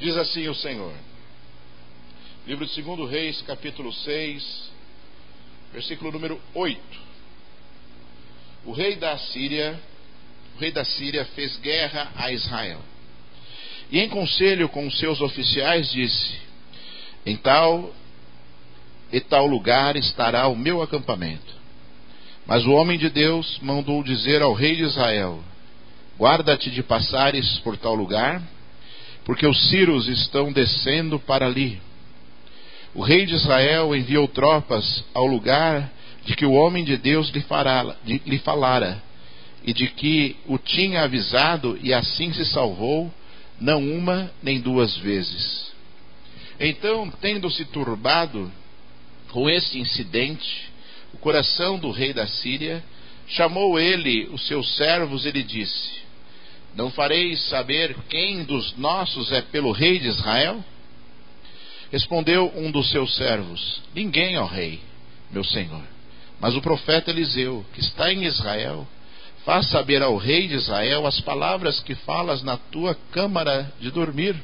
Diz assim o Senhor. Livro de 2 Reis, capítulo 6, versículo número 8. O rei da Síria fez guerra a Israel. E em conselho com os seus oficiais disse: em tal e tal lugar estará o meu acampamento. Mas o homem de Deus mandou dizer ao rei de Israel: guarda-te de passares por tal lugar, porque os sírios estão descendo para ali. O rei de Israel enviou tropas ao lugar de que o homem de Deus lhe falara, e de que o tinha avisado, e assim se salvou, não uma nem duas vezes. Então, tendo-se turbado com este incidente, o coração do rei da Síria, chamou ele os seus servos e lhe disse: não fareis saber quem dos nossos é pelo rei de Israel? Respondeu um dos seus servos: ninguém, ó rei, meu senhor. Mas o profeta Eliseu, que está em Israel, faz saber ao rei de Israel as palavras que falas na tua câmara de dormir.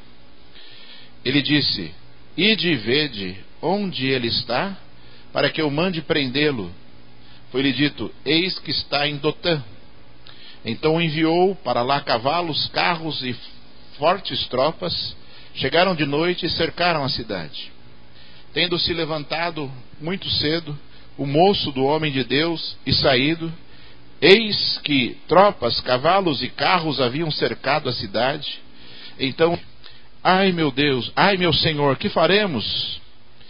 Ele disse: ide e vede onde ele está, para que eu mande prendê-lo. Foi-lhe dito: eis que está em Dotã. Então enviou para lá cavalos, carros e fortes tropas. Chegaram de noite e cercaram a cidade. Tendo-se levantado muito cedo o moço do homem de Deus e saído, eis que tropas, cavalos e carros haviam cercado a cidade. Então: ai meu Deus, ai meu Senhor, que faremos?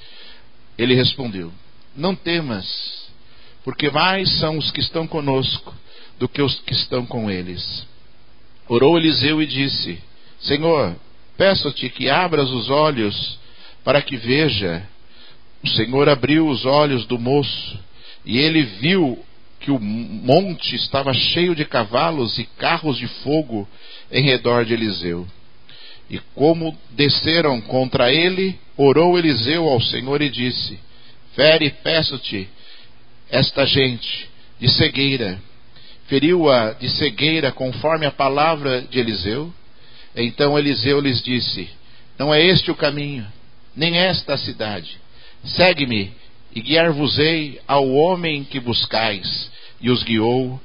Ele respondeu: não temas, porque mais são os que estão conosco do que os que estão com eles. Orou Eliseu e disse: Senhor, peço-te que abras os olhos para que veja. O Senhor abriu os olhos do moço, e ele viu que o monte estava cheio de cavalos e carros de fogo em redor de Eliseu. E como desceram contra ele, orou Eliseu ao Senhor e disse: fere, peço-te, esta gente de cegueira. Feriu-a de cegueira conforme a palavra de Eliseu. Então Eliseu lhes disse: não é este o caminho, nem esta a cidade. Segue-me, e guiar-vos-ei ao homem que buscais. E os guiou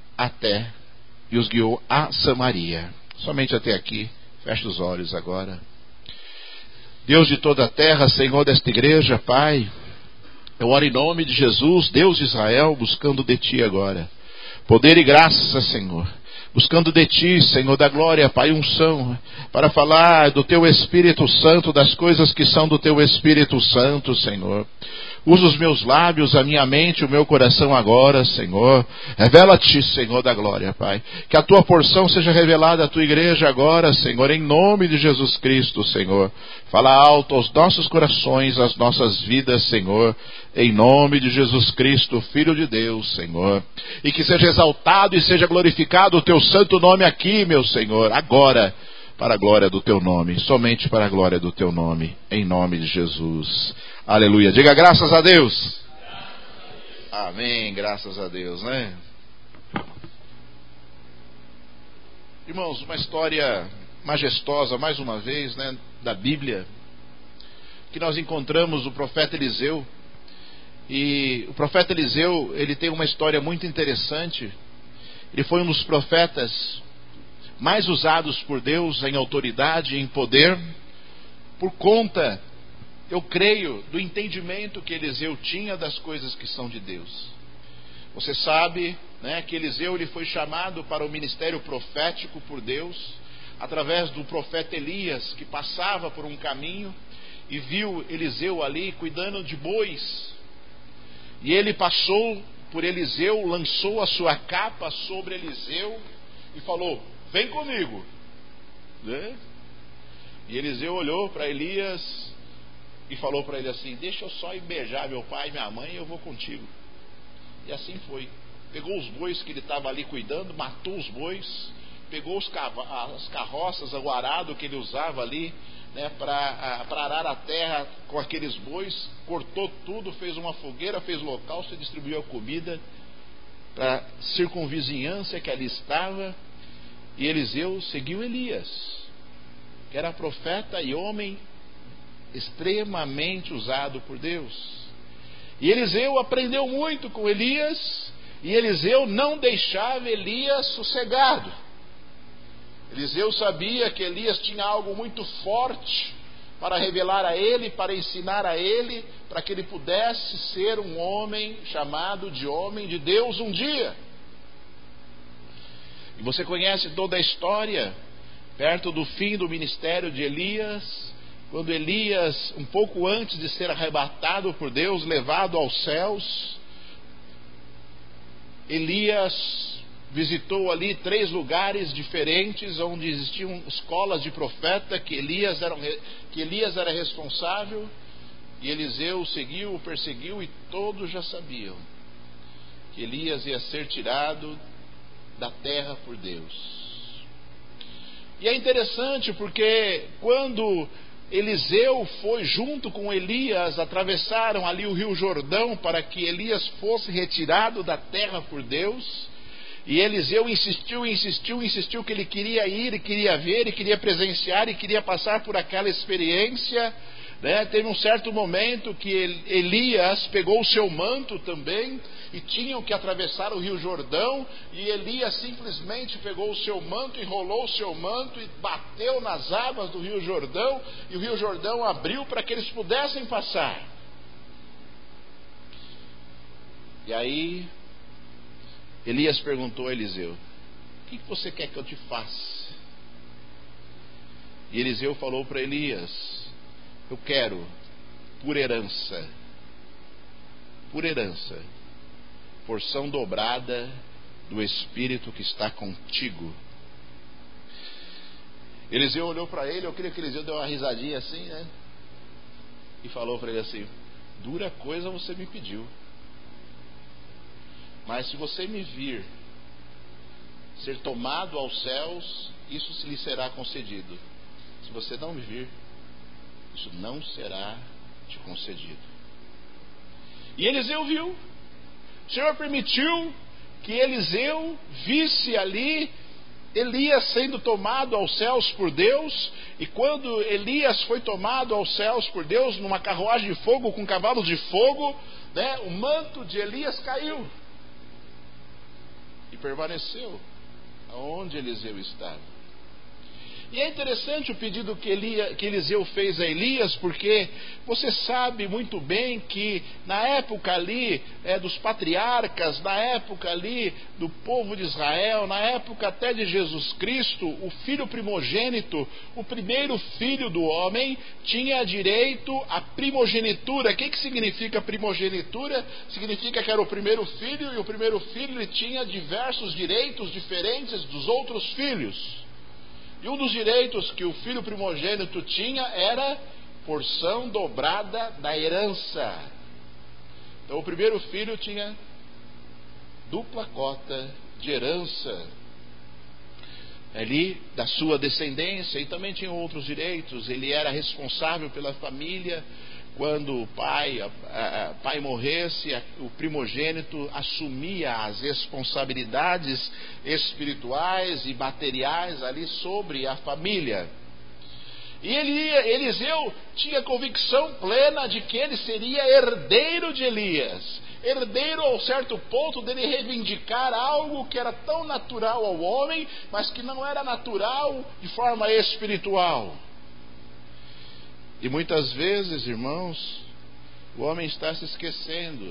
a Samaria. Somente até aqui. Feche os olhos agora. Deus de toda a terra, Senhor desta igreja, Pai, eu oro em nome de Jesus, Deus de Israel, buscando de Ti agora poder e graça, Senhor. Buscando de Ti, Senhor da glória, Pai, unção, para falar do Teu Espírito Santo, das coisas que são do Teu Espírito Santo, Senhor. Usa os meus lábios, a minha mente, o meu coração agora, Senhor. Revela-te, Senhor da glória, Pai. Que a Tua porção seja revelada à Tua igreja agora, Senhor, em nome de Jesus Cristo, Senhor. Fala alto aos nossos corações, às nossas vidas, Senhor, em nome de Jesus Cristo, Filho de Deus, Senhor. E que seja exaltado e seja glorificado o Teu santo nome aqui, meu Senhor, agora, para a glória do Teu nome, somente para a glória do Teu nome, em nome de Jesus. Aleluia. Diga graças a Deus. Amém, graças a Deus, né? Irmãos, uma história majestosa, mais uma vez, né, da Bíblia, que nós encontramos o profeta Eliseu. E o profeta Eliseu, ele tem uma história muito interessante. Ele foi um dos profetas mais usados por Deus em autoridade e em poder, por conta, eu creio, do entendimento que Eliseu tinha das coisas que são de Deus. Você sabe, né, que Eliseu ele foi chamado para o ministério profético por Deus, através do profeta Elias, que passava por um caminho e viu Eliseu ali cuidando de bois. E ele passou por Eliseu, lançou a sua capa sobre Eliseu e falou: vem comigo, né? E Eliseu olhou para Elias e falou para ele assim: deixa eu só ir beijar meu pai e minha mãe e eu vou contigo. E assim foi. Pegou os bois que ele estava ali cuidando, matou os bois, pegou as carroças, o arado que ele usava ali, né, para arar a terra com aqueles bois, cortou tudo, fez uma fogueira, fez holocausto e distribuiu a comida para a circunvizinhança que ali estava. E Eliseu seguiu Elias. que era profeta e homem extremamente usado por Deus. E Eliseu aprendeu muito com Elias, e Eliseu não deixava Elias sossegado. Eliseu sabia que Elias tinha algo muito forte para revelar a ele, para ensinar a ele, para que ele pudesse ser um homem chamado de homem de Deus um dia. E você conhece toda a história, perto do fim do ministério de Elias, quando Elias, um pouco antes de ser arrebatado por Deus, levado aos céus, Elias visitou ali 3 lugares diferentes onde existiam escolas de profeta que Elias era responsável, e Eliseu seguiu, perseguiu, e todos já sabiam que Elias ia ser tirado da terra por Deus. E é interessante porque quando Eliseu foi junto com Elias, atravessaram ali o Rio Jordão para que Elias fosse retirado da terra por Deus, e Eliseu insistiu que ele queria ir, e queria ver, e queria presenciar, e queria passar por aquela experiência, né? Teve um certo momento que Elias pegou o seu manto também, e tinham que atravessar o Rio Jordão, e Elias simplesmente pegou o seu manto, enrolou o seu manto e bateu nas águas do Rio Jordão, e o Rio Jordão abriu para que eles pudessem passar. E aí Elias perguntou a Eliseu: o que você quer que eu te faça? E Eliseu falou para Elias: eu quero por herança, porção dobrada do Espírito que está contigo. Eliseu olhou para ele, eu queria que Eliseu deu uma risadinha assim, né? E falou para ele assim: dura coisa você me pediu, mas se você me vir ser tomado aos céus, isso lhe será concedido. Se você não me vir, isso não será te concedido. E Eliseu viu. O Senhor permitiu que Eliseu visse ali Elias sendo tomado aos céus por Deus. E quando Elias foi tomado aos céus por Deus, numa carruagem de fogo com cavalos de fogo, né, o manto de Elias caiu e permaneceu aonde Eliseu estava. E é interessante o pedido que Eliseu fez a Elias, porque você sabe muito bem que na época ali dos patriarcas, na época ali do povo de Israel, na época até de Jesus Cristo, o filho primogênito, o primeiro filho do homem, tinha direito à primogenitura. O que significa primogenitura? Significa que era o primeiro filho, e o primeiro filho ele tinha diversos direitos diferentes dos outros filhos. E um dos direitos que o filho primogênito tinha era porção dobrada da herança. Então o primeiro filho tinha dupla cota de herança ali da sua descendência, e também tinha outros direitos. Ele era responsável pela família. Quando o pai morresse, o primogênito assumia as responsabilidades espirituais e materiais ali sobre a família. E Eliseu tinha convicção plena de que ele seria herdeiro de Elias. Herdeiro ao certo ponto dele reivindicar algo que era tão natural ao homem, mas que não era natural de forma espiritual. E muitas vezes, irmãos, o homem está se esquecendo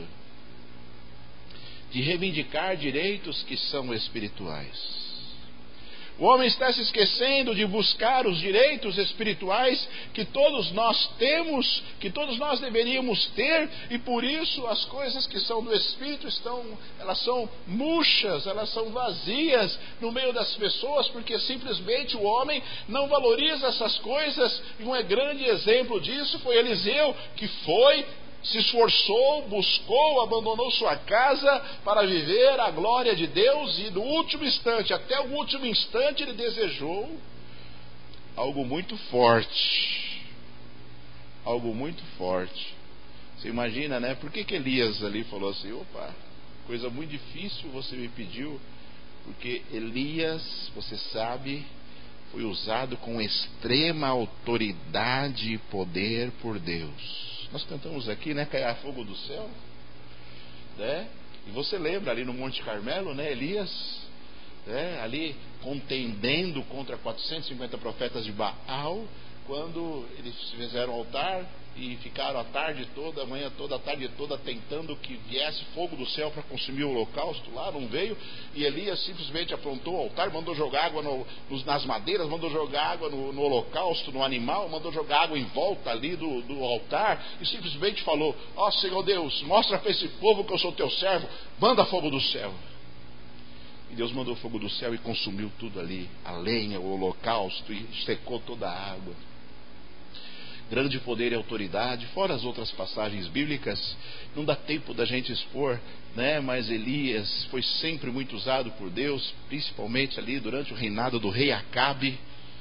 de reivindicar direitos que são espirituais. O homem está se esquecendo de buscar os direitos espirituais que todos nós temos, que todos nós deveríamos ter, e por isso as coisas que são do Espírito elas são murchas, elas são vazias no meio das pessoas, porque simplesmente o homem não valoriza essas coisas. E um grande exemplo disso foi Eliseu, que se esforçou, buscou, abandonou sua casa para viver a glória de Deus, e no último instante, até o último instante, ele desejou algo muito forte. Algo muito forte. Você imagina, né? Por que Elias ali falou assim: opa, coisa muito difícil você me pediu? Porque Elias, você sabe foi usado com extrema autoridade e poder por Deus. Nós cantamos aqui, né? Cairá fogo do céu, né? E você lembra ali no Monte Carmelo, né? Elias, né? Ali contendendo contra 450 profetas de Baal, quando eles fizeram altar e ficaram a tarde toda, a manhã toda, a tarde toda tentando que viesse fogo do céu para consumir o holocausto lá, não veio, e Elias simplesmente aprontou o altar, mandou jogar água nas madeiras, mandou jogar água no holocausto, no animal, mandou jogar água em volta ali do altar, e simplesmente falou: ó Senhor Deus, mostra para esse povo que eu sou teu servo, manda fogo do céu. E Deus mandou fogo do céu e consumiu tudo ali, a lenha, o holocausto, e secou toda a água. Grande poder e autoridade, fora as outras passagens bíblicas, não dá tempo da gente expor, né? Mas Elias foi sempre muito usado por Deus, principalmente ali durante o reinado do rei Acabe.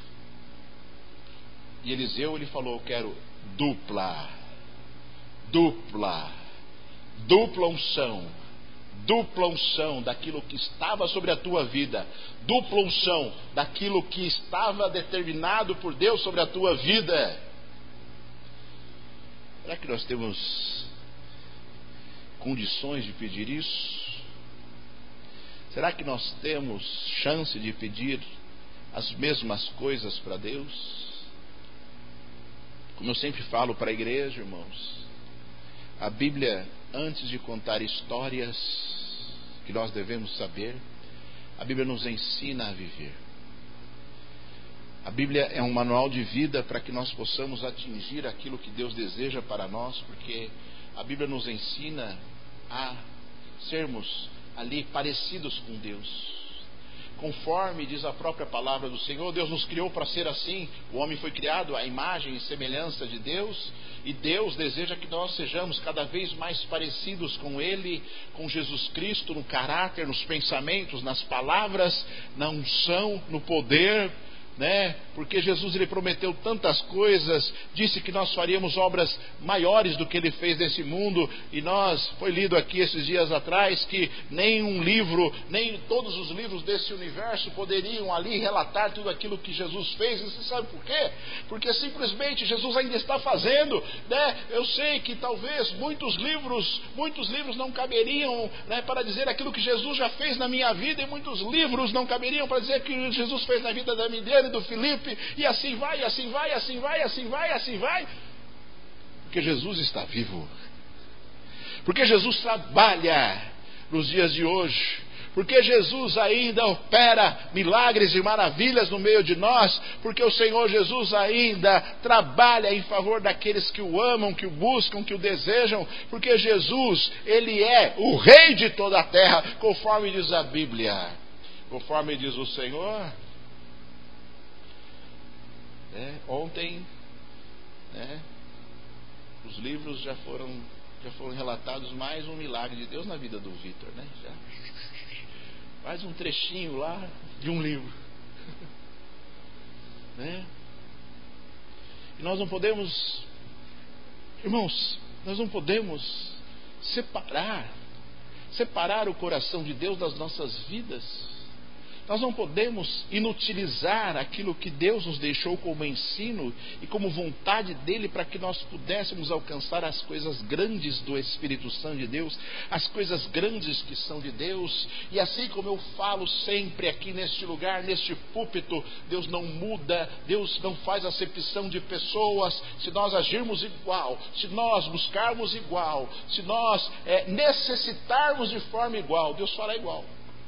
E Eliseu, ele falou: eu quero dupla unção daquilo que estava sobre a tua vida, dupla unção daquilo que estava determinado por Deus sobre a tua vida. Será que nós temos condições de pedir isso? Será que nós temos chance de pedir as mesmas coisas para Deus? Como eu sempre falo para a igreja, irmãos, a Bíblia, antes de contar histórias que nós devemos saber, a Bíblia nos ensina a viver. A Bíblia é um manual de vida para que nós possamos atingir aquilo que Deus deseja para nós, porque a Bíblia nos ensina a sermos ali parecidos com Deus. Conforme diz a própria palavra do Senhor, Deus nos criou para ser assim. O homem foi criado à imagem e semelhança de Deus, e Deus deseja que nós sejamos cada vez mais parecidos com Ele, com Jesus Cristo, no caráter, nos pensamentos, nas palavras, na unção, no poder, né? Porque Jesus, ele prometeu tantas coisas, disse que nós faríamos obras maiores do que ele fez nesse mundo, e foi lido aqui esses dias atrás que nem um livro, nem todos os livros desse universo poderiam ali relatar tudo aquilo que Jesus fez. E você sabe por quê? Porque simplesmente Jesus ainda está fazendo, né? Eu sei que talvez muitos livros não caberiam, né, para dizer aquilo que Jesus já fez na minha vida, e muitos livros não caberiam para dizer que Jesus fez na vida da Midiane, do Felipe, e assim vai, assim vai, assim vai, assim vai, assim vai. Porque Jesus está vivo, porque Jesus trabalha nos dias de hoje, porque Jesus ainda opera milagres e maravilhas no meio de nós, porque o Senhor Jesus ainda trabalha em favor daqueles que o amam, que o buscam, que o desejam, porque Jesus, ele é o Rei de toda a terra, conforme diz a Bíblia, conforme diz o Senhor. Ontem, os livros já foram relatados, mais um milagre de Deus na vida do Vitor, né? Já mais um trechinho lá de um livro, né? E nós não podemos, irmãos, nós não podemos separar o coração de Deus das nossas vidas. Nós não podemos inutilizar aquilo que Deus nos deixou como ensino e como vontade dele, para que nós pudéssemos alcançar as coisas grandes do Espírito Santo de Deus, as coisas grandes que são de Deus. E assim como eu falo sempre aqui neste lugar, neste púlpito, Deus não muda, Deus não faz acepção de pessoas. Se nós agirmos igual, se nós buscarmos igual, se nós necessitarmos de forma igual, Deus fará igual.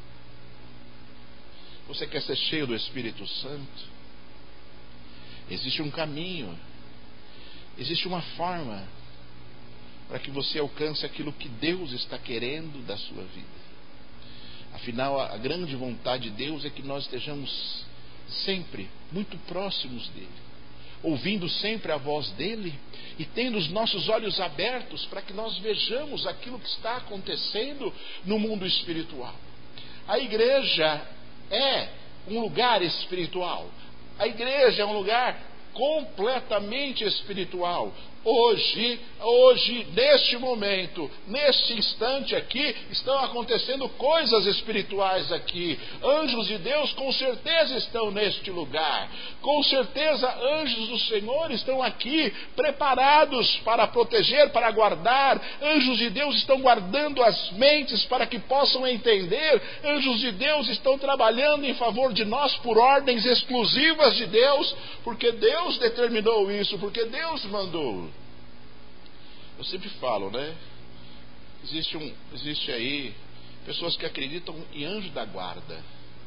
Você quer ser cheio do Espírito Santo? Existe um caminho, existe uma forma para que você alcance aquilo que Deus está querendo da sua vida. Afinal, a grande vontade de Deus é que nós estejamos sempre muito próximos dele, ouvindo sempre a voz dele e tendo os nossos olhos abertos para que nós vejamos aquilo que está acontecendo no mundo espiritual. A igreja é um lugar espiritual. A igreja é um lugar completamente espiritual. Hoje, neste momento, neste instante aqui, estão acontecendo coisas espirituais aqui. Anjos de Deus com certeza estão neste lugar. Com certeza anjos do Senhor estão aqui, preparados para proteger, para guardar. Anjos de Deus estão guardando as mentes para que possam entender. Anjos de Deus estão trabalhando em favor de nós por ordens exclusivas de Deus, porque Deus determinou isso, porque Deus mandou. Eu sempre falo, né? Existe aí pessoas que acreditam em anjo da guarda.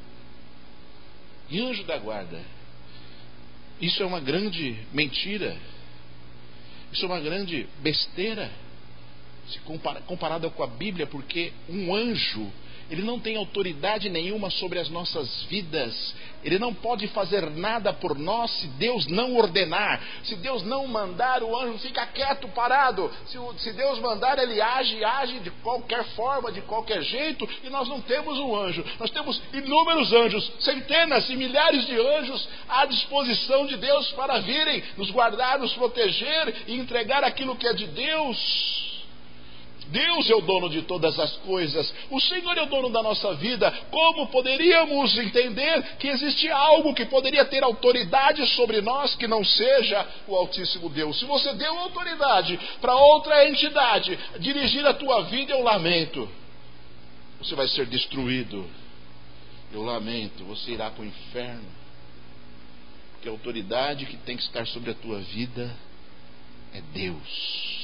Em anjo da guarda. Isso é uma grande mentira. Isso é uma grande besteira, se comparada com a Bíblia, porque um anjo, ele não tem autoridade nenhuma sobre as nossas vidas. Ele não pode fazer nada por nós se Deus não ordenar. Se Deus não mandar, o anjo fica quieto, parado. Se Deus mandar, ele age de qualquer forma, de qualquer jeito. E nós não temos um anjo. Nós temos inúmeros anjos, centenas e milhares de anjos à disposição de Deus para virem nos guardar, nos proteger e entregar aquilo que é de Deus. Deus é o dono de todas as coisas. O Senhor é o dono da nossa vida. Como poderíamos entender que existe algo que poderia ter autoridade sobre nós que não seja o Altíssimo Deus? Se você deu autoridade para outra entidade dirigir a tua vida, eu lamento. Você vai ser destruído. Eu lamento. Você irá para o inferno. Porque a autoridade que tem que estar sobre a tua vida é Deus.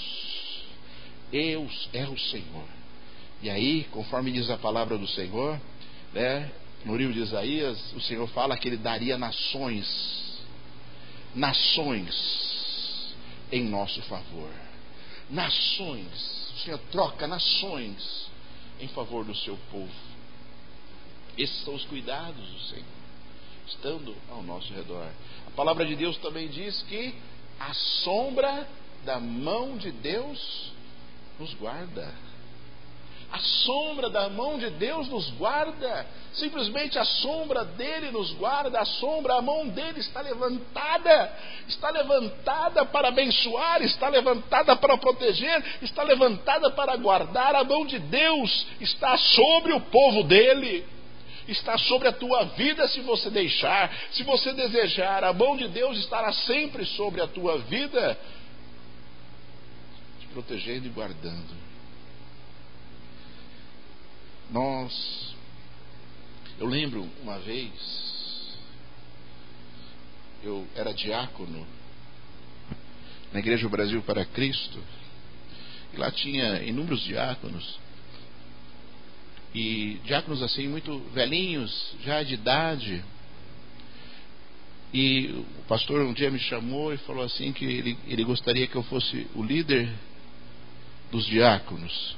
Deus é o Senhor. E aí, conforme diz a palavra do Senhor, né, no livro de Isaías, o Senhor fala que Ele daria nações em nosso favor. Nações. O Senhor troca nações em favor do seu povo. Esses são os cuidados do Senhor, estando ao nosso redor. A palavra de Deus também diz que a sombra da mão de Deus nos guarda. A sombra da mão de Deus nos guarda. Simplesmente a sombra dele nos guarda. A mão dele está levantada. Está levantada para abençoar. Está levantada para proteger. Está levantada para guardar. A mão de Deus está sobre o povo dele. Está sobre a tua vida se você deixar. Se você desejar, a mão de Deus estará sempre sobre a tua vida, protegendo e guardando. Eu lembro uma vez, eu era diácono na Igreja Brasil para Cristo, e lá tinha inúmeros diáconos, e diáconos assim muito velhinhos, já de idade. E o pastor um dia me chamou e falou assim que ele gostaria que eu fosse o líder dos diáconos.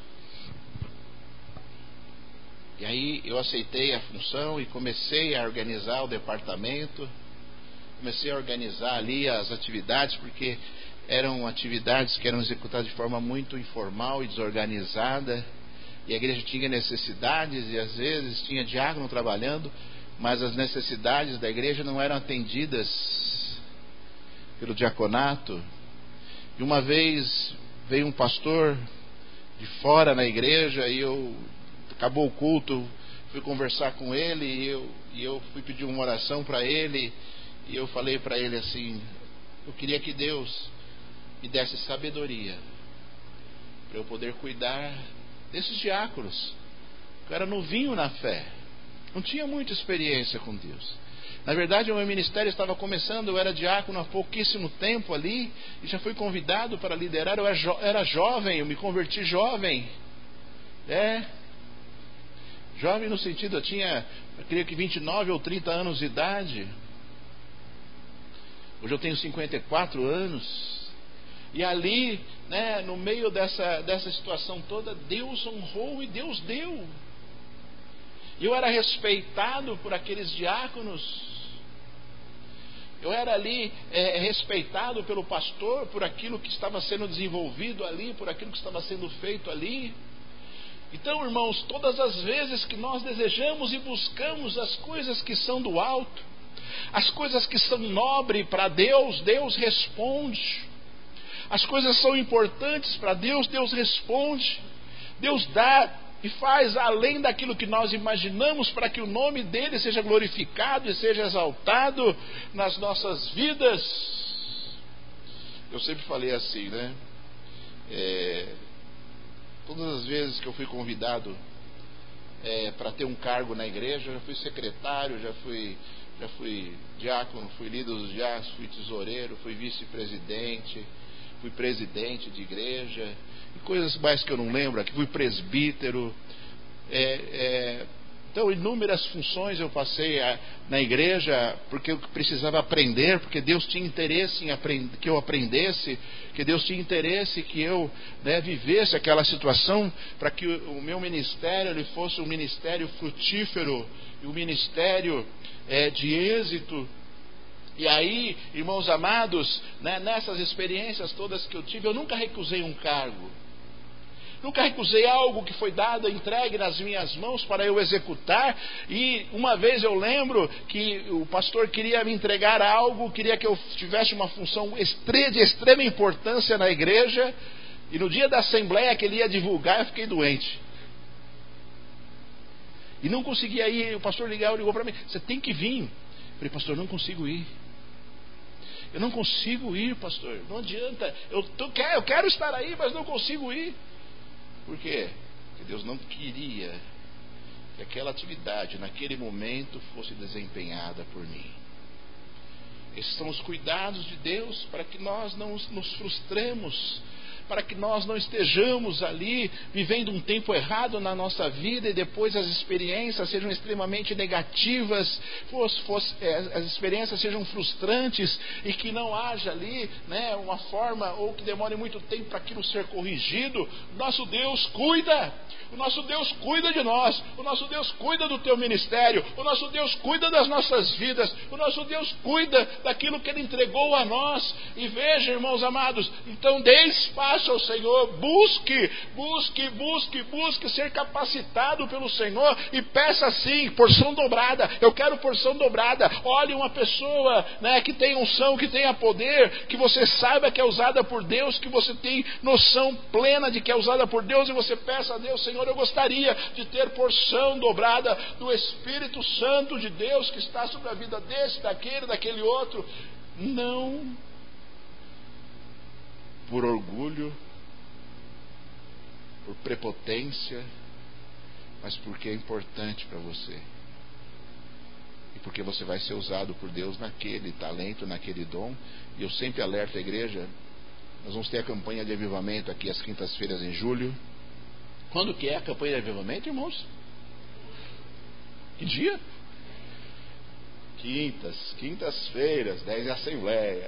E aí eu aceitei a função e comecei a organizar o departamento, comecei a organizar ali as atividades, porque eram atividades que eram executadas de forma muito informal e desorganizada, e a igreja tinha necessidades, e às vezes tinha diácono trabalhando, mas as necessidades da igreja não eram atendidas pelo diaconato. E uma vez veio um pastor de fora na igreja, e acabou o culto, fui conversar com ele, e eu fui pedir uma oração para ele, e eu falei para ele assim: eu queria que Deus me desse sabedoria para eu poder cuidar desses diáconos. Eu era novinho na fé, não tinha muita experiência com Deus. Na verdade, o meu ministério estava começando, eu era diácono há pouquíssimo tempo ali, e já fui convidado para liderar. Eu era jovem, eu me converti jovem. Jovem no sentido, eu creio que 29 ou 30 anos de idade. Hoje eu tenho 54 anos. E ali, né, no meio dessa situação toda, Deus honrou e Deus deu. Eu era respeitado por aqueles diáconos. Eu era ali respeitado pelo pastor por aquilo que estava sendo desenvolvido ali, por aquilo que estava sendo feito ali. Então, irmãos, todas as vezes que nós desejamos e buscamos as coisas que são do alto, As coisas que são nobres para Deus, Deus responde. As coisas são importantes para Deus, Deus responde. Deus dá e faz além daquilo que nós imaginamos, para que o nome dele seja glorificado e seja exaltado nas nossas vidas. Eu sempre falei assim, né? Todas as vezes que eu fui convidado para ter um cargo na igreja, já fui secretário, já fui diácono, fui líder dos diáconos, fui tesoureiro, fui vice-presidente, fui presidente de igreja, e coisas mais que eu não lembro aqui, fui presbítero. Então, inúmeras funções eu passei na igreja, porque eu precisava aprender, porque Deus tinha interesse em que eu aprendesse, que Deus tinha interesse que eu vivesse aquela situação, para que o meu ministério ele fosse um ministério frutífero, e um ministério de êxito. E aí, irmãos amados, nessas experiências todas que eu tive, eu nunca recusei um cargo. Nunca recusei algo que foi dado, entregue nas minhas mãos para eu executar. E uma vez eu lembro que o pastor queria me entregar algo, queria que eu tivesse uma função de extrema importância na igreja. E no dia da assembleia que ele ia divulgar, eu fiquei doente. E não conseguia ir. O pastor ligou para mim: você tem que vir. Eu falei: pastor, não consigo ir. Eu não consigo ir, pastor. Não adianta. Eu quero estar aí, mas não consigo ir. Por quê? Porque Deus não queria que aquela atividade, naquele momento, fosse desempenhada por mim. Esses são os cuidados de Deus para que nós não nos frustremos, para que nós não estejamos ali vivendo um tempo errado na nossa vida e depois as experiências sejam extremamente negativas, as experiências sejam frustrantes e que não haja ali uma forma, ou que demore muito tempo para aquilo ser corrigido. Nosso Deus cuida. O nosso Deus cuida de nós. O nosso Deus cuida do teu ministério. O nosso Deus cuida das nossas vidas. O nosso Deus cuida daquilo que Ele entregou a nós. E veja, irmãos amados, então dê espaço ao Senhor. Busque ser capacitado pelo Senhor e peça sim, porção dobrada. Eu quero porção dobrada. Olhe uma pessoa que tem unção, que tenha poder, que você saiba que é usada por Deus, que você tem noção plena de que é usada por Deus, e você peça a Deus: Senhor, eu gostaria de ter porção dobrada do Espírito Santo de Deus que está sobre a vida desse, daquele outro. Não por orgulho, por prepotência, mas porque é importante para você. E porque você vai ser usado por Deus naquele talento, naquele dom. E eu sempre alerto a igreja: nós vamos ter a campanha de avivamento aqui às quintas-feiras em julho. Quando que é a campanha de avivamento, irmãos? Que dia? Quintas-feiras, 10 é assembleia.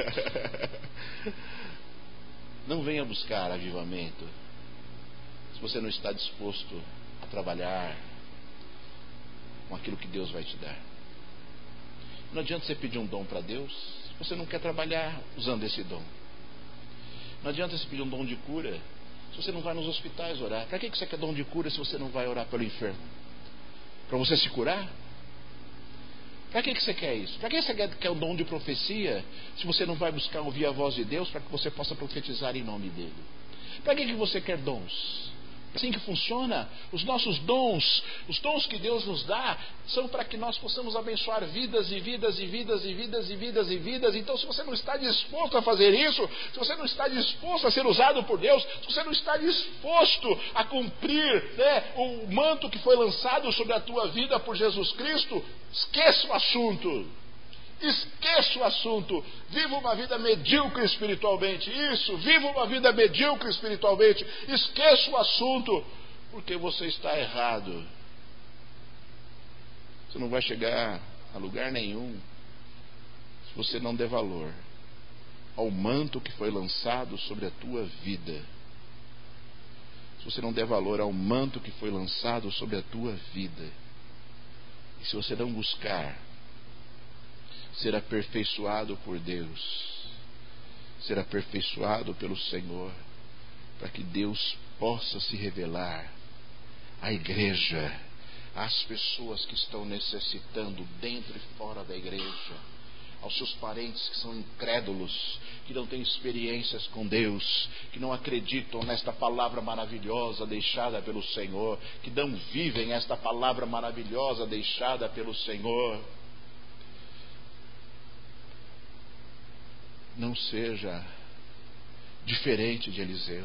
Não venha buscar avivamento se você não está disposto a trabalhar com aquilo que Deus vai te dar. Não adianta você pedir um dom para Deus se você não quer trabalhar usando esse dom. Não adianta você pedir um dom de cura se você não vai nos hospitais orar. Para que você quer dom de cura se você não vai orar pelo enfermo? Para você se curar? Para que você quer isso? Para que você quer o dom de profecia se você não vai buscar ouvir a voz de Deus para que você possa profetizar em nome dele? Para que você quer dons? Assim que funciona. Os nossos dons, os dons que Deus nos dá, são para que nós possamos abençoar vidas e vidas e vidas e vidas e vidas e vidas. Então, se você não está disposto a fazer isso, se você não está disposto a ser usado por Deus, se você não está disposto a cumprir o manto que foi lançado sobre a tua vida por Jesus Cristo, esqueça o assunto. Esqueça o assunto. Viva uma vida medíocre espiritualmente. Isso, viva uma vida medíocre espiritualmente. Esqueça o assunto, porque você está errado. Você não vai chegar a lugar nenhum se você não der valor ao manto que foi lançado sobre a tua vida. Se você não der valor ao manto que foi lançado sobre a tua vida. E se você não buscar ser aperfeiçoado por Deus, ser aperfeiçoado pelo Senhor, para que Deus possa se revelar à igreja, às pessoas que estão necessitando dentro e fora da igreja, aos seus parentes que são incrédulos, que não têm experiências com Deus, que não acreditam nesta palavra maravilhosa deixada pelo Senhor, que não vivem esta palavra maravilhosa deixada pelo Senhor. Não seja diferente de Eliseu,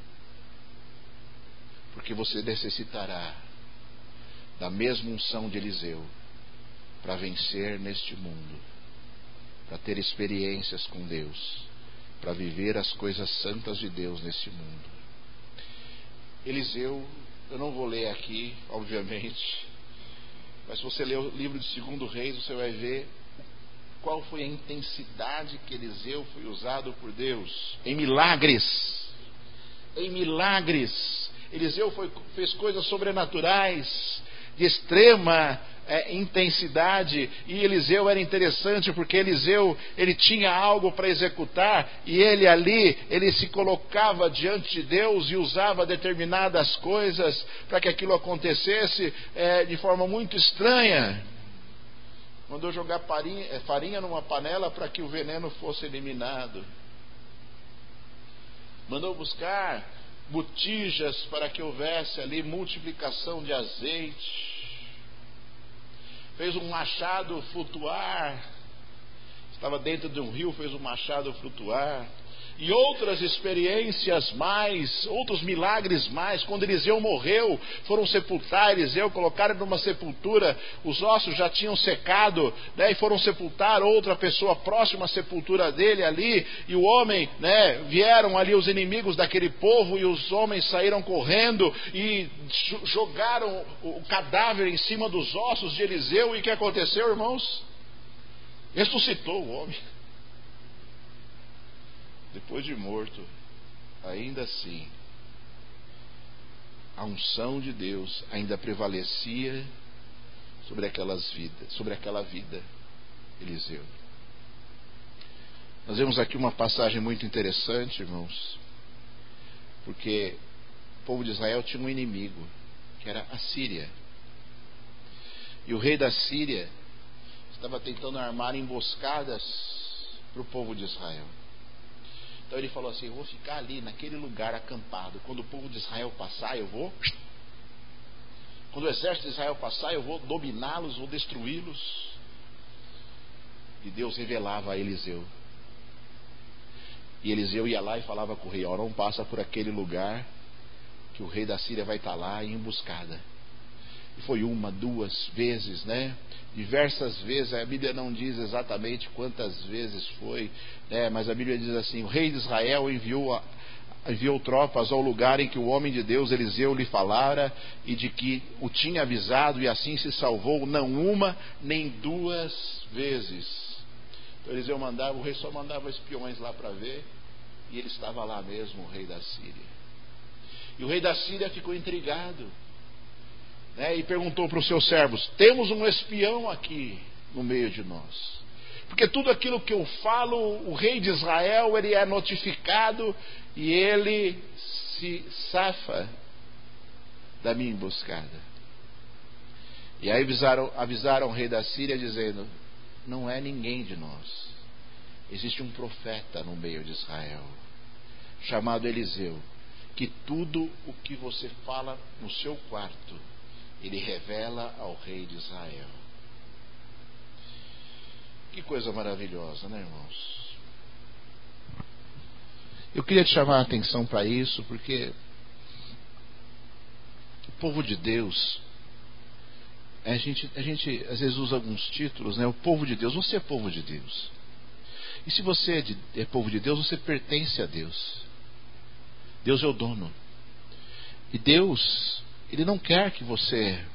porque você necessitará da mesma unção de Eliseu para vencer neste mundo, para ter experiências com Deus, para viver as coisas santas de Deus neste mundo. Eliseu, eu não vou ler aqui, obviamente, mas se você ler o livro de 2 Reis, você vai ver qual foi a intensidade que Eliseu foi usado por Deus em milagres. Em milagres. Eliseu fez coisas sobrenaturais de extrema intensidade. E Eliseu era interessante porque Eliseu, ele tinha algo para executar, e ele se colocava diante de Deus e usava determinadas coisas para que aquilo acontecesse de forma muito estranha. Mandou jogar farinha numa panela para que o veneno fosse eliminado. Mandou buscar botijas para que houvesse ali multiplicação de azeite. Fez um machado flutuar. Estava dentro de um rio, fez um machado flutuar. E outras experiências mais, outros milagres mais. Quando Eliseu morreu, foram sepultar Eliseu, colocaram numa sepultura, os ossos já tinham secado, né, e foram sepultar outra pessoa próxima à sepultura dele ali, e o homem, né, vieram ali os inimigos daquele povo, e os homens saíram correndo e jogaram o cadáver em cima dos ossos de Eliseu. E o que aconteceu, irmãos? Ressuscitou o homem. Depois de morto, ainda assim, a unção de Deus ainda prevalecia sobre aquela vida, Eliseu. Nós vemos aqui uma passagem muito interessante, irmãos, porque o povo de Israel tinha um inimigo, que era a Síria. E o rei da Síria estava tentando armar emboscadas para o povo de Israel. Então ele falou assim: eu vou ficar ali naquele lugar acampado. Quando o povo de Israel passar, eu vou. Quando o exército de Israel passar, eu vou dominá-los, vou destruí-los. E Deus revelava a Eliseu. E Eliseu ia lá e falava com o rei: ó, não passa por aquele lugar, que o rei da Síria vai estar lá em emboscada. E foi uma, duas vezes, né? Diversas vezes. A Bíblia não diz exatamente quantas vezes foi, né? Mas a Bíblia diz assim: o rei de Israel enviou tropas ao lugar em que o homem de Deus Eliseu lhe falara, e de que o tinha avisado, e assim se salvou, não uma nem duas vezes. Então Eliseu mandava, o rei só mandava espiões lá para ver, e ele estava lá mesmo, o rei da Síria. E o rei da Síria ficou intrigado, né, e perguntou para os seus servos: temos um espião aqui no meio de nós, porque tudo aquilo que eu falo, o rei de Israel, ele é notificado, e ele se safa da minha emboscada. E aí avisaram o rei da Síria, dizendo: não é ninguém de nós, existe um profeta no meio de Israel, chamado Eliseu, que tudo o que você fala no seu quarto, ele revela ao rei de Israel. Que coisa maravilhosa, né, irmãos? Eu queria te chamar a atenção para isso, porque o povo de Deus, a gente às vezes usa alguns títulos, né? O povo de Deus, você é povo de Deus. E se você é povo de Deus, você pertence a Deus. Deus é o dono. E Deus, Ele não quer que você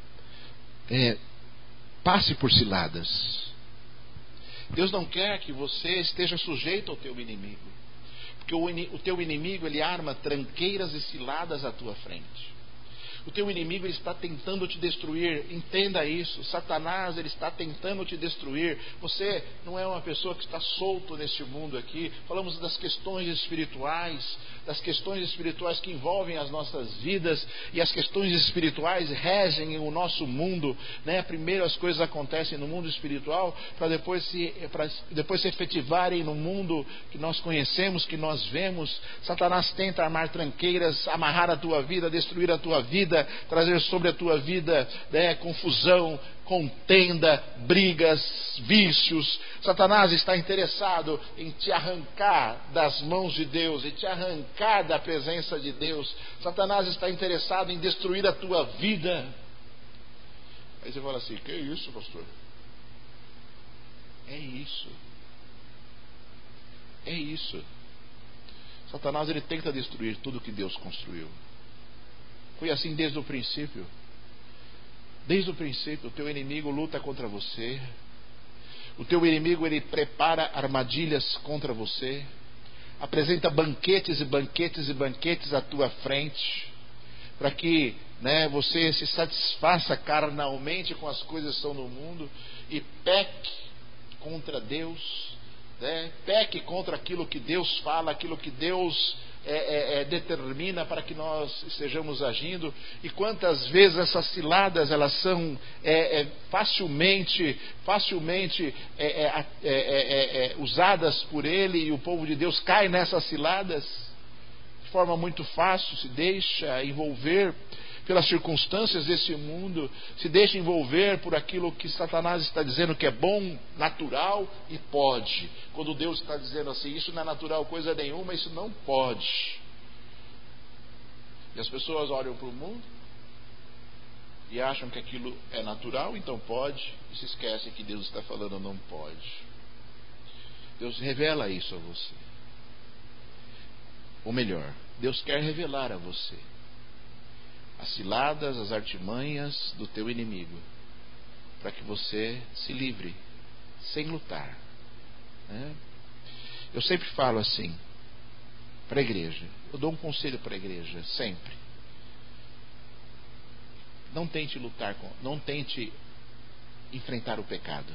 passe por ciladas. Deus não quer que você esteja sujeito ao teu inimigo, porque o teu inimigo, ele arma tranqueiras e ciladas à tua frente. O teu inimigo, ele está tentando te destruir. Entenda isso. Satanás, ele está tentando te destruir. Você não é uma pessoa que está solto neste mundo aqui. Falamos das questões espirituais que envolvem as nossas vidas, e as questões espirituais regem o nosso mundo, né? Primeiro as coisas acontecem no mundo espiritual, para depois se efetivarem no mundo que nós conhecemos, que nós vemos. Satanás tenta armar tranqueiras, amarrar a tua vida, destruir a tua vida, trazer sobre a tua vida, né, confusão, contenda, brigas, vícios. Satanás está interessado em te arrancar das mãos de Deus, em te arrancar da presença de Deus. Satanás está interessado em destruir a tua vida. Aí você fala assim: que isso, pastor? É isso. É isso. Satanás, ele tenta destruir tudo que Deus construiu. Foi assim desde o princípio. Desde o princípio, o teu inimigo luta contra você. O teu inimigo, ele prepara armadilhas contra você. Apresenta banquetes e banquetes e banquetes à tua frente, para que, né, você se satisfaça carnalmente com as coisas que estão no mundo e peque contra Deus, né? Peque contra aquilo que Deus fala, aquilo que Deus determina para que nós estejamos agindo. E quantas vezes essas ciladas, elas são facilmente usadas por ele, e o povo de Deus cai nessas ciladas de forma muito fácil, se deixa envolver pelas circunstâncias desse mundo, se deixa envolver por aquilo que Satanás está dizendo que é bom, natural e pode. Quando Deus está dizendo assim: isso não é natural coisa nenhuma, isso não pode. E as pessoas olham para o mundo e acham que aquilo é natural, então pode, e se esquecem que Deus está falando não pode. Deus revela isso a você. Ou melhor, Deus quer revelar a você as ciladas, as artimanhas do teu inimigo, para que você se livre, sem lutar, né? Eu sempre falo assim para a igreja, eu dou um conselho para a igreja, sempre: não tente não tente enfrentar o pecado.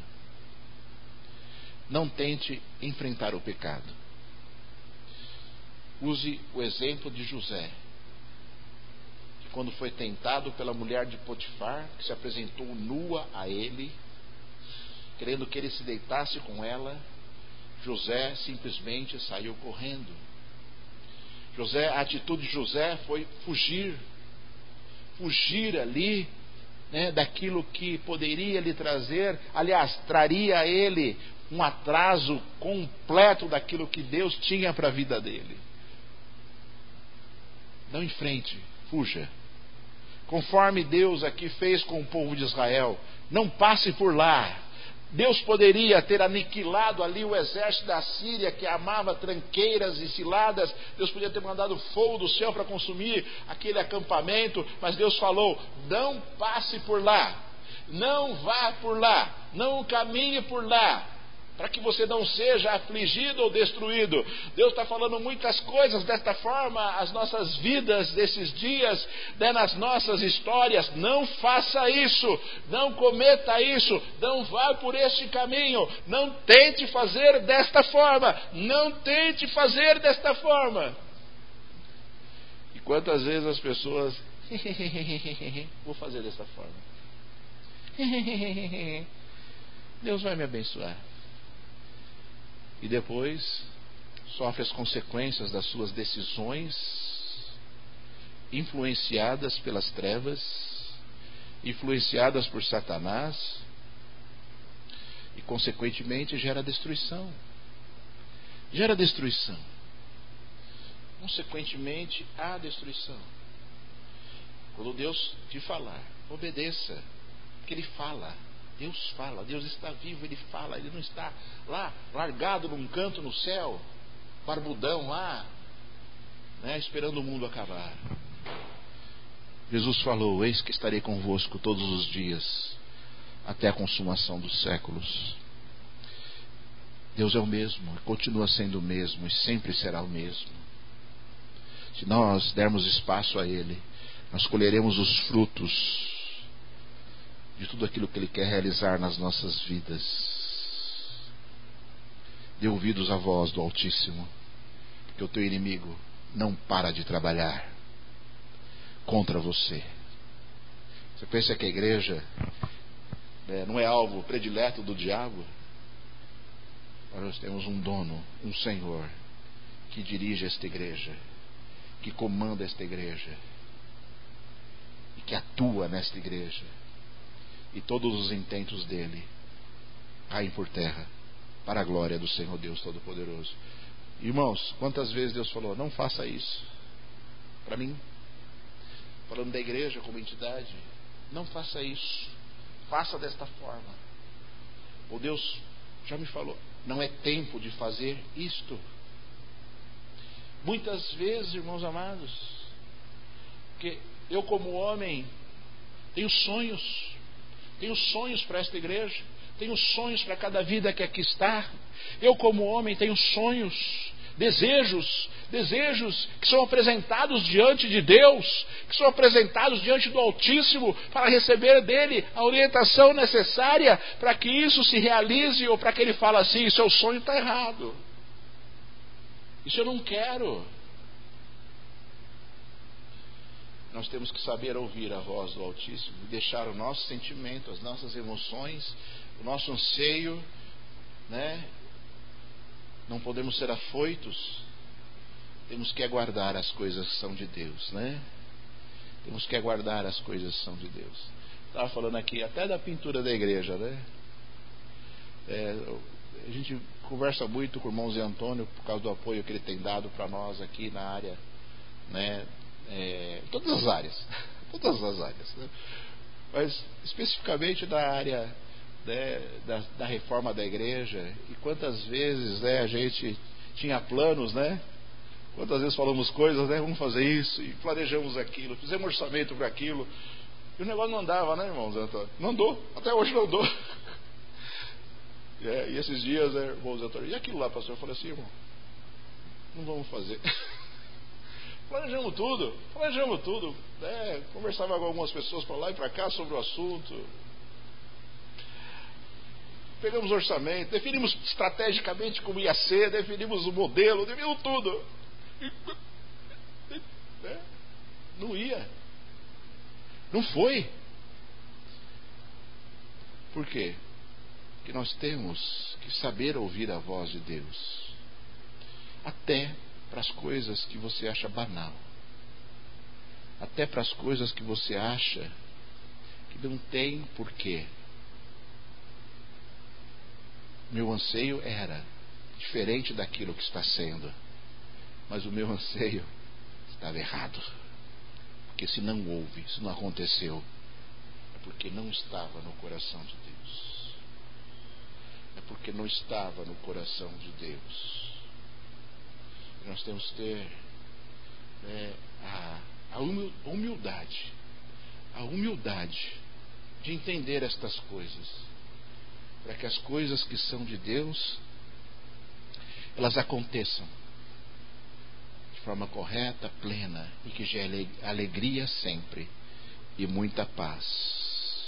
Não tente enfrentar o pecado. Use o exemplo de José, quando foi tentado pela mulher de Potifar, que se apresentou nua a ele, querendo que ele se deitasse com ela. José simplesmente saiu correndo. A atitude de José foi fugir ali, né, daquilo que poderia lhe trazer, aliás, traria a ele um atraso completo daquilo que Deus tinha para a vida dele. Não enfrente, fuja. Conforme Deus aqui fez com o povo de Israel, não passe por lá. Deus poderia ter aniquilado ali o exército da Síria, que amava tranqueiras e ciladas. Deus podia ter mandado fogo do céu para consumir aquele acampamento, mas Deus falou: não passe por lá, não vá por lá, não caminhe por lá, para que você não seja afligido ou destruído. Deus está falando muitas coisas desta forma, as nossas vidas desses dias, né, nas nossas histórias. Não faça isso, não cometa isso, não vá por este caminho, não tente fazer desta forma, não tente fazer desta forma. E quantas vezes as pessoas vou fazer desta forma, Deus vai me abençoar, e depois sofre as consequências das suas decisões, influenciadas pelas trevas, influenciadas por Satanás, e consequentemente gera destruição. Consequentemente, há destruição. Quando Deus te falar, obedeça, porque Ele fala. Deus fala, Deus está vivo, Ele fala. Ele não está lá, largado num canto no céu, barbudão lá, né, esperando o mundo acabar. Jesus falou: eis que estarei convosco todos os dias, até a consumação dos séculos. Deus é o mesmo, continua sendo o mesmo, e sempre será o mesmo. Se nós dermos espaço a Ele, nós colheremos os frutos de tudo aquilo que Ele quer realizar nas nossas vidas. Dê ouvidos à voz do Altíssimo, porque o teu inimigo não para de trabalhar contra você. Você pensa que a igreja não é alvo predileto do diabo? Nós temos um dono, um Senhor, que dirige esta igreja, que comanda esta igreja, e que atua nesta igreja. E todos os intentos dele caem por terra, para a glória do Senhor Deus Todo-Poderoso. Irmãos, quantas vezes Deus falou, não faça isso. Para mim, falando da igreja como entidade, não faça isso, faça desta forma. Ou Deus já me falou, não é tempo de fazer isto. Muitas vezes, irmãos amados, porque eu como homem tenho sonhos para esta igreja, tenho sonhos para cada vida que aqui está. Eu como homem tenho sonhos, desejos que são apresentados diante de Deus, que são apresentados diante do Altíssimo, para receber dele a orientação necessária para que isso se realize, ou para que ele fale assim, seu sonho está errado, isso eu não quero. Nós temos que saber ouvir a voz do Altíssimo e deixar o nosso sentimento, as nossas emoções, o nosso anseio, não podemos ser afoitos. Temos que aguardar as coisas que são de Deus, Temos que aguardar as coisas que são de Deus. Estava falando aqui até da pintura da igreja, a gente conversa muito com o irmão Zé Antônio por causa do apoio que ele tem dado para nós aqui na área, todas as áreas, mas especificamente da área da reforma da igreja. E quantas vezes a gente tinha planos, quantas vezes falamos coisas, vamos fazer isso, e planejamos aquilo, fizemos orçamento para aquilo, e o negócio não andava, irmãos Antônio? Não andou, até hoje não andou. E esses dias, irmãos Antônio, e aquilo lá, pastor? Eu falei assim, irmão, não vamos fazer. Planejamos tudo, conversava com algumas pessoas para lá e para cá sobre o assunto, pegamos orçamento, definimos estrategicamente como ia ser, definimos o modelo, definimos tudo, não ia, não foi. Por quê? Porque nós temos que saber ouvir a voz de Deus, até para as coisas que você acha banal, até para as coisas que você acha que não tem porquê. Meu anseio era diferente daquilo que está sendo, mas o meu anseio estava errado, porque se não houve, se não aconteceu, é porque não estava no coração de Deus, é porque não estava no coração de Deus. Nós temos que ter a humildade de entender estas coisas, para que as coisas que são de Deus, elas aconteçam de forma correta, plena, e que gere alegria sempre, e muita paz,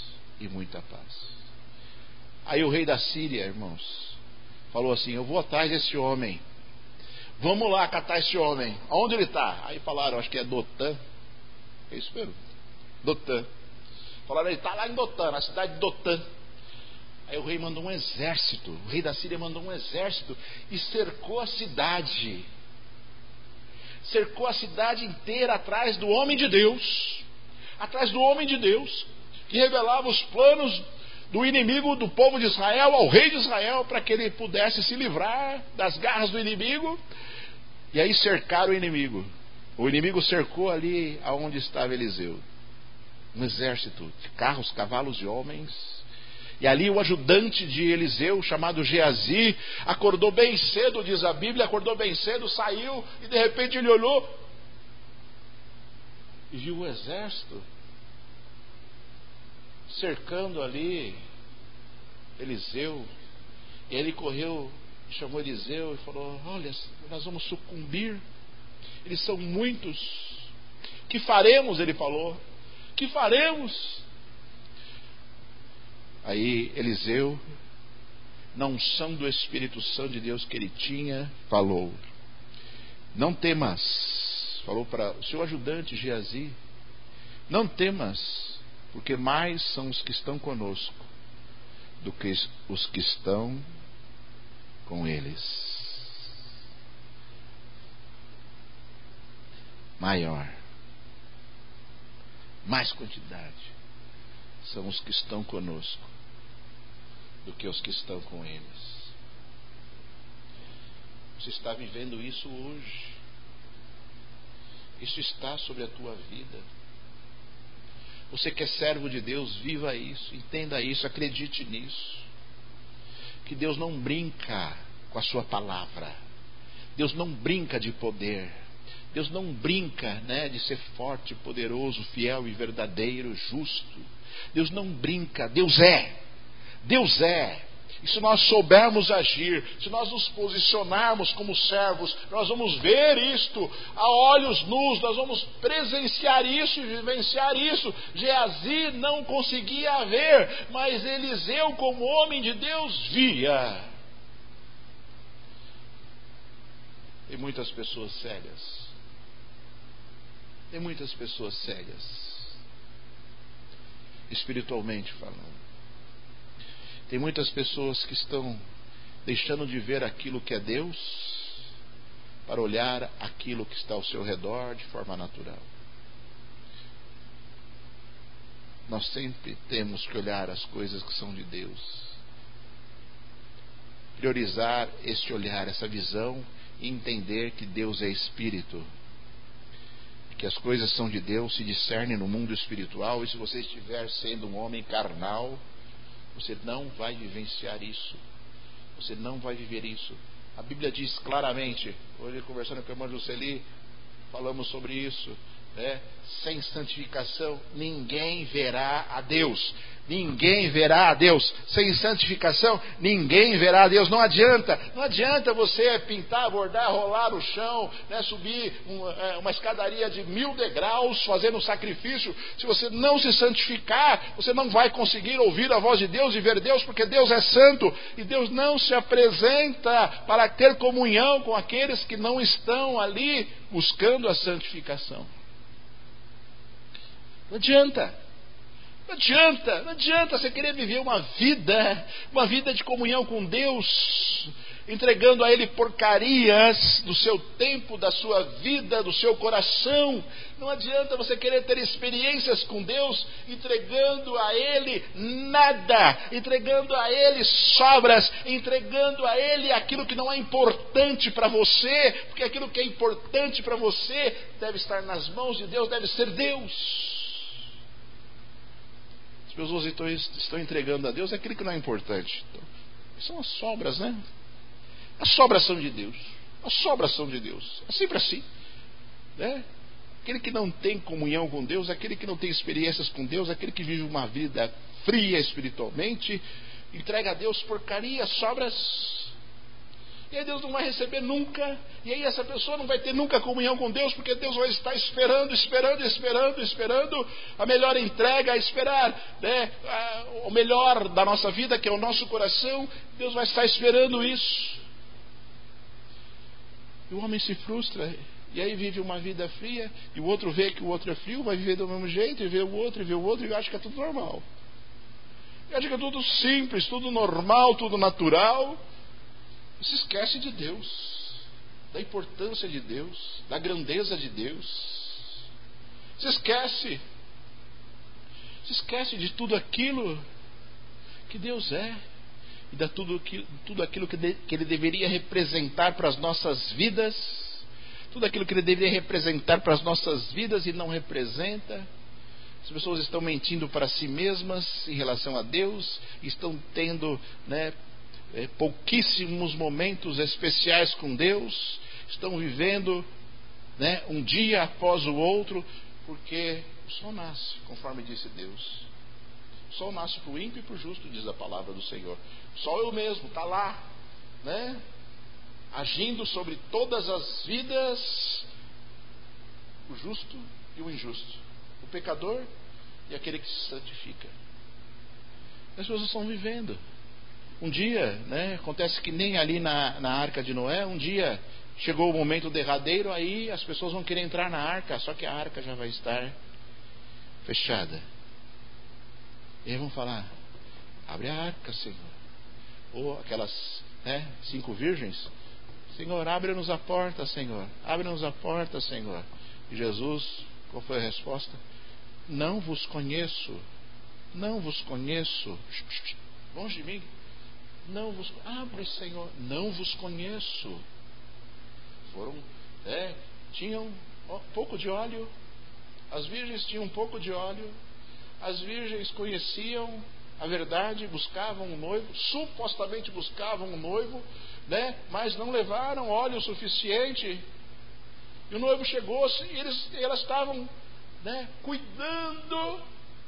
Aí o rei da Síria, irmãos, falou assim, eu vou atrás desse homem, vamos lá catar esse homem. Aonde ele está? Aí falaram, acho que é Dotã. É isso mesmo, Dotã. Falaram, ele está lá em Dotã, na cidade de Dotã. Aí o rei mandou um exército, o rei da Síria mandou um exército e cercou a cidade. Cercou a cidade inteira atrás do homem de Deus. Atrás do homem de Deus, que revelava os planos do inimigo do povo de Israel ao rei de Israel, para que ele pudesse se livrar das garras do inimigo. E aí cercaram o inimigo. O inimigo cercou ali aonde estava Eliseu, um exército de carros, cavalos e homens. E ali o ajudante de Eliseu, chamado Geazi, acordou bem cedo, diz a Bíblia, acordou bem cedo, saiu, e de repente ele olhou e viu o exército cercando ali Eliseu. E ele correu, chamou Eliseu e falou, olha, nós vamos sucumbir, eles são muitos, Que faremos? Ele falou. Que faremos? Aí Eliseu, na unção do Espírito Santo de Deus que ele tinha, falou: não temas. Falou para o seu ajudante Geazi: não temas, porque mais são os que estão conosco do que os que estão com eles. Maior, mais quantidade são os que estão conosco do que os que estão com eles. Você está vivendo isso hoje. Isso está sobre a tua vida. Você que é servo de Deus, viva isso, entenda isso, acredite nisso. Que Deus não brinca com a sua palavra. Deus não brinca de poder. Deus não brinca, de ser forte, poderoso, fiel e verdadeiro, justo. Deus não brinca, Deus é. Deus é. E se nós soubermos agir, se nós nos posicionarmos como servos, nós vamos ver isto a olhos nus, nós vamos presenciar isso e vivenciar isso. Geazi não conseguia ver, mas Eliseu, como homem de Deus, via. Tem muitas pessoas cegas. Tem muitas pessoas cegas, espiritualmente falando. Tem muitas pessoas que estão deixando de ver aquilo que é Deus para olhar aquilo que está ao seu redor de forma natural. Nós sempre temos que olhar as coisas que são de Deus, priorizar este olhar, essa visão, e entender que Deus é Espírito, que as coisas são de Deus, se discernem no mundo espiritual. E se você estiver sendo um homem carnal, você não vai vivenciar isso, você não vai viver isso. A Bíblia diz claramente, hoje conversando com a irmã Jusceli, falamos sobre isso, sem santificação ninguém verá a Deus. Ninguém verá a Deus. Sem santificação ninguém verá a Deus. Não adianta você pintar, bordar, rolar o chão, subir uma escadaria de 1000 degraus, fazendo um sacrifício. Se você não se santificar, você não vai conseguir ouvir a voz de Deus e ver Deus, porque Deus é santo e Deus não se apresenta para ter comunhão com aqueles que não estão ali buscando a santificação. Não adianta você querer viver uma vida de comunhão com Deus, entregando a Ele porcarias do seu tempo, da sua vida, do seu coração. Não adianta você querer ter experiências com Deus, entregando a Ele nada, entregando a Ele sobras, entregando a Ele aquilo que não é importante para você, porque aquilo que é importante para você deve estar nas mãos de Deus, deve ser Deus. As pessoas estão entregando a Deus aquilo que não é importante. Então, são as sobras, As sobras são de Deus. As sobras são de Deus. É sempre assim, Aquele que não tem comunhão com Deus, aquele que não tem experiências com Deus, aquele que vive uma vida fria espiritualmente, entrega a Deus porcaria, sobras. E aí Deus não vai receber nunca. E aí essa pessoa não vai ter nunca comunhão com Deus, porque Deus vai estar esperando a melhor entrega, a esperar o melhor da nossa vida, que é o nosso coração. Deus vai estar esperando isso. E o homem se frustra, e aí vive uma vida fria, e o outro vê que o outro é frio, vai viver do mesmo jeito, e vê o outro, e acha que é tudo normal. E acha que é tudo simples, tudo normal, tudo natural. Se esquece de Deus, da importância de Deus, da grandeza de Deus. Se esquece de tudo aquilo que Deus é, e de tudo aquilo que Ele deveria representar para as nossas vidas, tudo aquilo que Ele deveria representar para as nossas vidas e não representa. As pessoas estão mentindo para si mesmas em relação a Deus, estão tendo pouquíssimos momentos especiais com Deus, estão vivendo um dia após o outro, porque o sol nasce, conforme disse Deus. O sol nasce para o ímpio e para o justo, diz a palavra do Senhor. O sol é o mesmo, está lá, agindo sobre todas as vidas. O justo e o injusto, o pecador e aquele que se santifica. As pessoas estão vivendo. Um dia, né, acontece que nem ali na arca de Noé, um dia chegou o momento derradeiro, aí as pessoas vão querer entrar na arca, só que a arca já vai estar fechada. E aí vão falar: abre a arca, Senhor. Ou aquelas 5 virgens: Senhor, abre-nos a porta, Senhor. Abre-nos a porta, Senhor. E Jesus, qual foi a resposta? Não vos conheço. Não vos conheço. Longe de mim. Não vos... Abre, Senhor. Não vos conheço. Foram... tinham pouco de óleo. As virgens tinham um pouco de óleo. As virgens conheciam a verdade, buscavam um noivo, supostamente buscavam um noivo, mas não levaram óleo suficiente. E o noivo chegou e elas estavam cuidando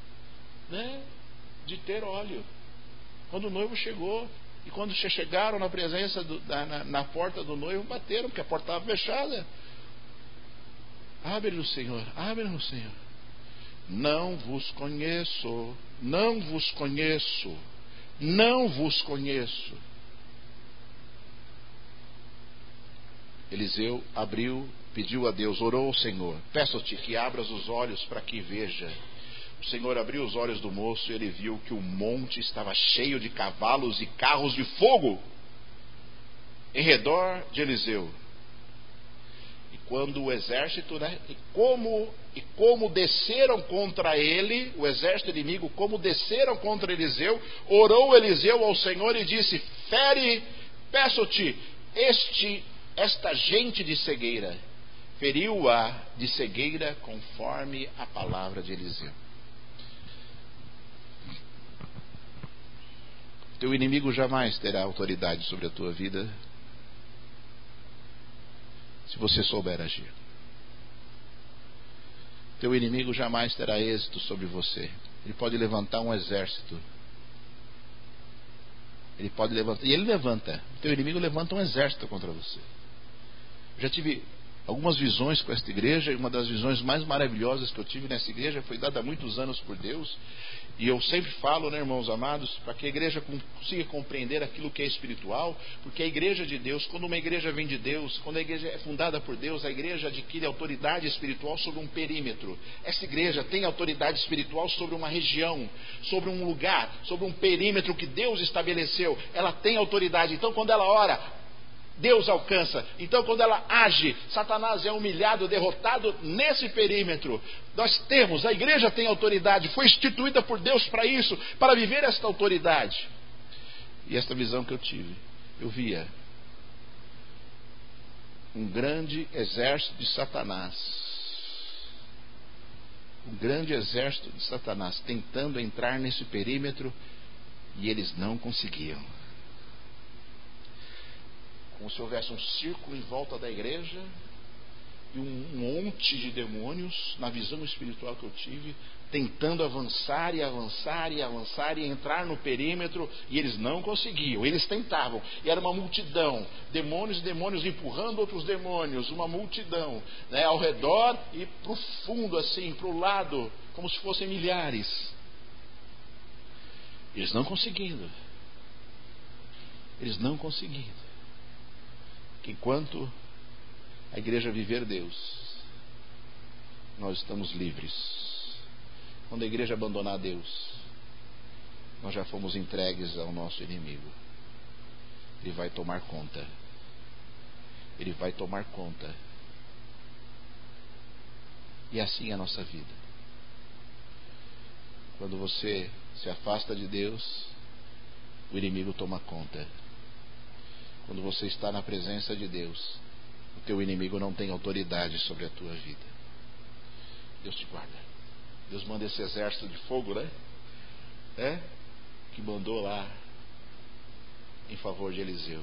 de ter óleo. Quando o noivo chegou, e quando chegaram na presença na porta do noivo, bateram, porque a porta estava fechada. Abre-nos, Senhor, abre-nos, Senhor. Não vos conheço, não vos conheço, não vos conheço. Eliseu abriu, pediu a Deus, orou ao Senhor: peço-te que abras os olhos para que veja. O Senhor abriu os olhos do moço e ele viu que o monte estava cheio de cavalos e carros de fogo em redor de Eliseu. E quando o exército, como desceram contra ele, o exército inimigo, como desceram contra Eliseu, orou Eliseu ao Senhor e disse: fere, peço-te, esta gente de cegueira. Feriu-a de cegueira conforme a palavra de Eliseu. Teu inimigo jamais terá autoridade sobre a tua vida se você souber agir. Teu inimigo jamais terá êxito sobre você. Ele pode levantar um exército. Ele pode levantar, e ele levanta. Teu inimigo levanta um exército contra você. Eu já tive algumas visões com esta igreja, e uma das visões mais maravilhosas que eu tive nessa igreja foi dada há muitos anos por Deus. E eu sempre falo, irmãos amados, para que a igreja consiga compreender aquilo que é espiritual, porque a igreja de Deus, quando uma igreja vem de Deus, quando a igreja é fundada por Deus, a igreja adquire autoridade espiritual sobre um perímetro. Essa igreja tem autoridade espiritual sobre uma região, sobre um lugar, sobre um perímetro que Deus estabeleceu. Ela tem autoridade. Então, quando ela ora, Deus alcança. Então, quando ela age, Satanás é humilhado, derrotado nesse perímetro. Nós temos, a igreja tem autoridade, foi instituída por Deus para isso, para viver esta autoridade. E esta visão que eu tive, eu via um grande exército de Satanás, tentando entrar nesse perímetro, e eles não conseguiam. Como se houvesse um círculo em volta da igreja e um monte de demônios, na visão espiritual que eu tive, tentando avançar e avançar e avançar e entrar no perímetro, e eles não conseguiam. Eles tentavam, e era uma multidão, demônios e demônios empurrando outros demônios, uma multidão, ao redor e para o fundo, assim, para o lado, como se fossem milhares. Eles não conseguindo. Enquanto a igreja viver Deus, nós estamos livres. Quando a igreja abandonar Deus, nós já fomos entregues ao nosso inimigo. Ele vai tomar conta. E assim é a nossa vida. Quando você se afasta de Deus, o inimigo toma conta. Quando você está na presença de Deus, o teu inimigo não tem autoridade sobre a tua vida. Deus te guarda. Deus manda esse exército de fogo, que mandou lá em favor de Eliseu.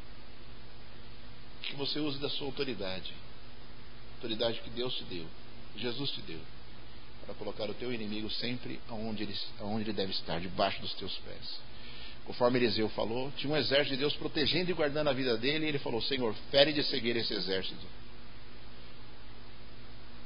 Que você use da sua autoridade que Deus te deu, Jesus te deu, para colocar o teu inimigo sempre aonde ele deve estar, debaixo dos teus pés. Conforme Eliseu falou, tinha um exército de Deus protegendo e guardando a vida dele, e ele falou: Senhor, fere de cegueira esse exército.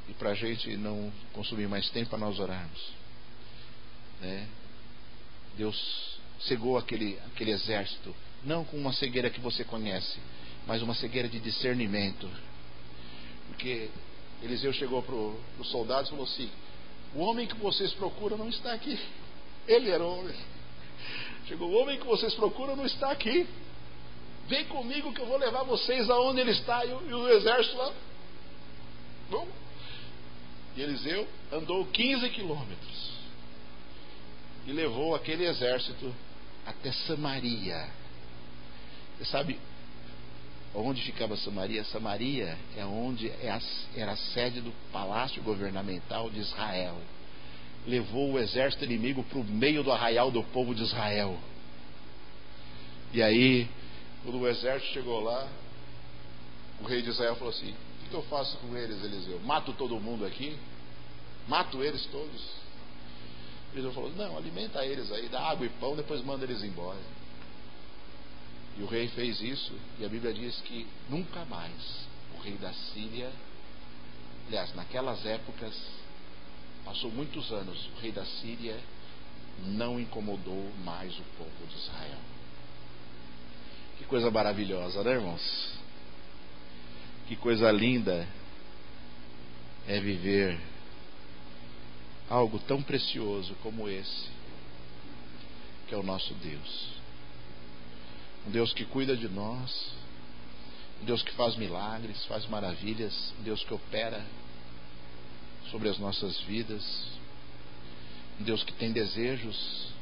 E para a gente não consumir mais tempo, para nós orarmos, né? Deus cegou aquele exército, não com uma cegueira que você conhece, mas uma cegueira de discernimento. Porque Eliseu chegou para os soldados e falou assim: o homem que vocês procuram não está aqui. Ele era o homem. Chegou: o homem que vocês procuram não está aqui. Vem comigo que eu vou levar vocês aonde ele está. E o exército lá. Bom. E Eliseu andou 15 quilômetros e levou aquele exército até Samaria. Você sabe onde ficava Samaria? Samaria é onde era a sede do palácio governamental de Israel. Levou o exército inimigo para o meio do arraial do povo de Israel. E aí, quando o exército chegou lá, o rei de Israel falou assim: o que eu faço com eles, Eliseu? Mato todo mundo aqui? Mato eles todos? Eliseu falou: não, alimenta eles aí, dá água e pão, depois manda eles embora. E o rei fez isso, e a Bíblia diz que nunca mais o rei da Síria, aliás, naquelas épocas, passou muitos anos, o rei da Síria não incomodou mais o povo de Israel. Que coisa maravilhosa, né, irmãos? Que coisa linda é viver algo tão precioso como esse, que é o nosso Deus. Um Deus que cuida de nós, um Deus que faz milagres, faz maravilhas, um Deus que opera sobre as nossas vidas, um Deus que tem desejos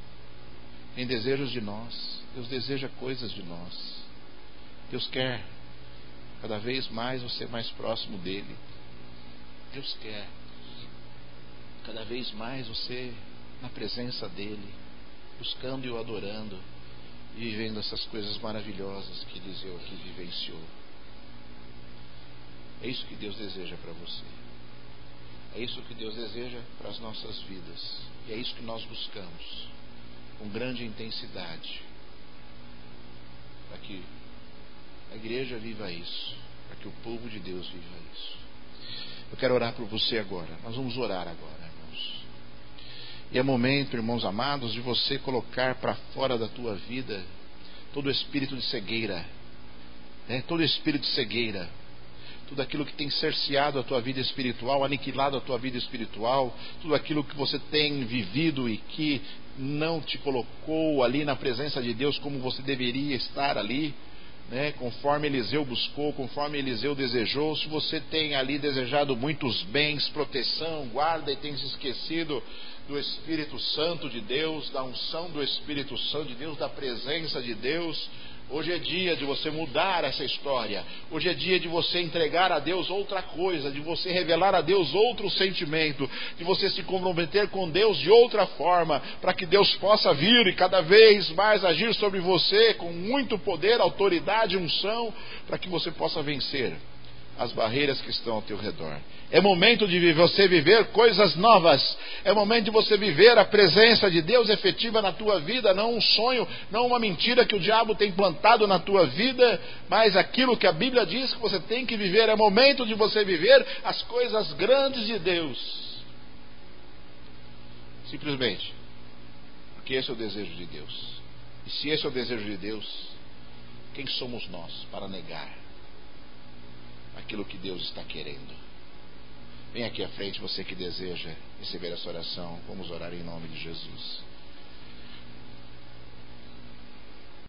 de nós. Deus deseja coisas de nós. Deus quer cada vez mais você mais próximo dele. Deus quer cada vez mais você na presença dele, buscando e o adorando, e vivendo essas coisas maravilhosas que Eliseu aqui vivenciou. É isso que Deus deseja para você. É isso que Deus deseja para as nossas vidas. E é isso que nós buscamos com grande intensidade, para que a igreja viva isso, para que o povo de Deus viva isso. Eu quero orar por você agora. Nós vamos orar agora, irmãos. E é momento, irmãos amados, de você colocar para fora da tua vida todo o espírito de cegueira, todo espírito de cegueira, tudo aquilo que tem cerceado a tua vida espiritual, aniquilado a tua vida espiritual, tudo aquilo que você tem vivido e que não te colocou ali na presença de Deus como você deveria estar ali, conforme Eliseu buscou, conforme Eliseu desejou. Se você tem ali desejado muitos bens, proteção, guarda, e tem se esquecido do Espírito Santo de Deus, da unção do Espírito Santo de Deus, da presença de Deus, hoje é dia de você mudar essa história. Hoje é dia de você entregar a Deus outra coisa, de você revelar a Deus outro sentimento, de você se comprometer com Deus de outra forma, para que Deus possa vir e cada vez mais agir sobre você com muito poder, autoridade e unção, para que você possa vencer as barreiras que estão ao teu redor. É momento de você viver coisas novas. É momento de você viver a presença de Deus efetiva na tua vida, não um sonho, não uma mentira que o diabo tem plantado na tua vida, mas aquilo que a Bíblia diz que você tem que viver. É momento de você viver as coisas grandes de Deus. Simplesmente porque esse é o desejo de Deus. E se esse é o desejo de Deus, quem somos nós para negar aquilo que Deus está querendo? Vem aqui à frente, você que deseja receber essa oração. Vamos orar em nome de Jesus.